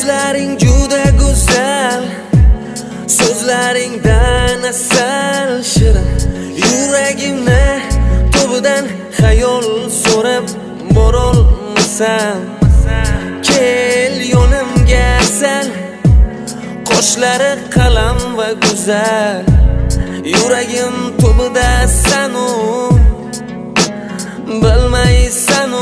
Ko'zlaring juda go'zal, so'zlaringdan asal shirin. Yuragimni to'bidan xayol so'rab borolmasam, kel yonimga asal, qoshlari qalam va go'zal. Yuragim to'bida sanu, bilmaysanu,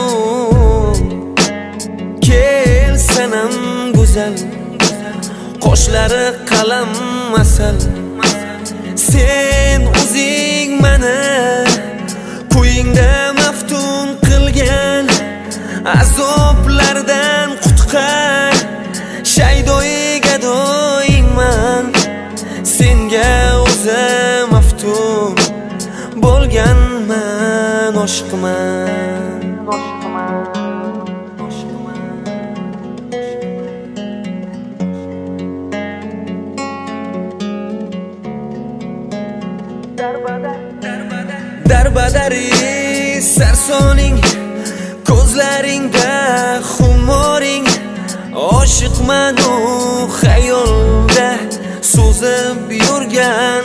kel sanam go'zal, qoshlari qalam asal. Sen o'zing meni qo'yingda maftun qilgan, azoblardan qutqar, shaydoyi gadoyingman. Senga o'zim maftun bo'lganman, oshiqman. Darbadari sarsoning, ko'zlaringda xumoring. Oshiqman u xayolda so'zib yurgan,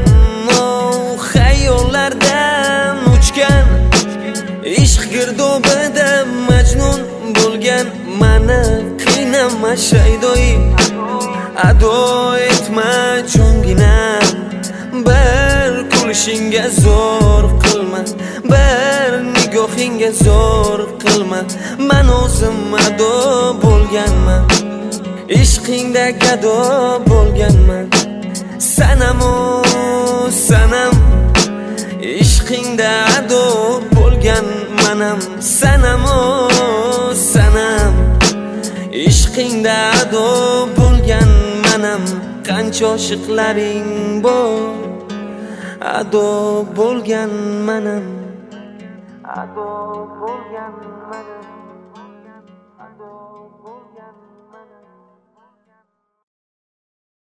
xayollardan uchgan. Ishq girdobida majnun bo'lgan mani qiynama shaydoyi, ado etma jonginam. Bir kulishingga zo'r qilma, bir nigohingga zo'r qilma. Men o'zim ado bo'lganman, ishqingda gado bo'lganman. Sanamu sanam, ishqingda ado bo'lganmanam. Sanamu sanam, ishqingda ado bo'lganmanam. Qancha oshiqlaring bor, ado bo'lganmanam, ado bo'lganmanam, ado bo'lganmanam.